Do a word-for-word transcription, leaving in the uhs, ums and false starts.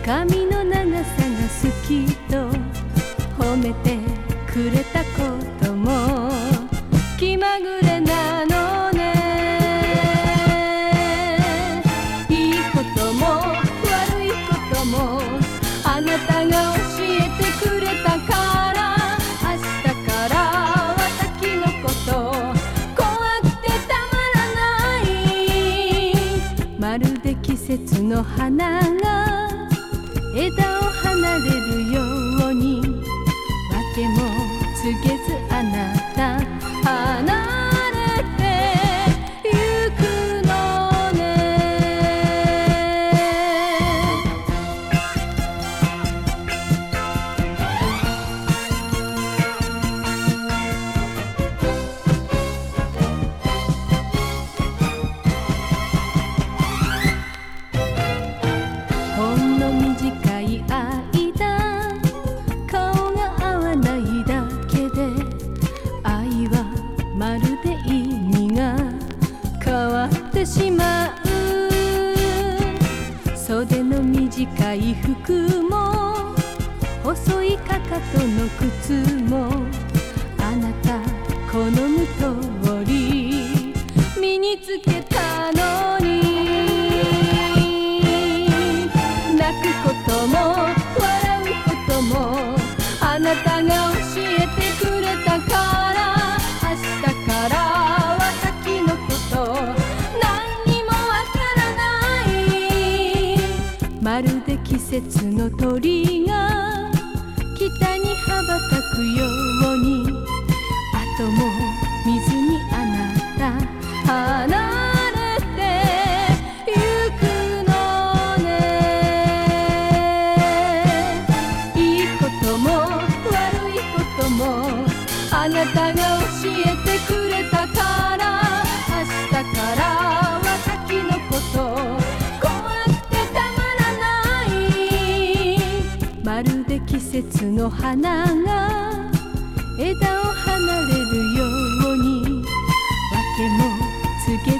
髪の長さが好きと褒めてくれたことも気まぐれなのね。いいことも悪いこともあなたが教えてくれたから明日からは先のこと怖くてたまらない。まるで季節の花が枝を離れるように訳も告げずあなた離れてゆくのね。ほんの短い間顔が合わないだけで愛はまるで意味が変わってしまう。袖の短い服も細いかかとの靴もあなた好む通り身につけたのに。泣くことも笑うこともあなたが教えてくれたから明日からは先のこと何にもわからない。まるで季節の鳥が北に羽ばたくように後も見ずにあなた離れてゆくのね。いいことも悪いこともあなたが教えてくれたから明日からは先のこと怖くてたまらない。まるで季節の花が枝を離れるように訳も告げ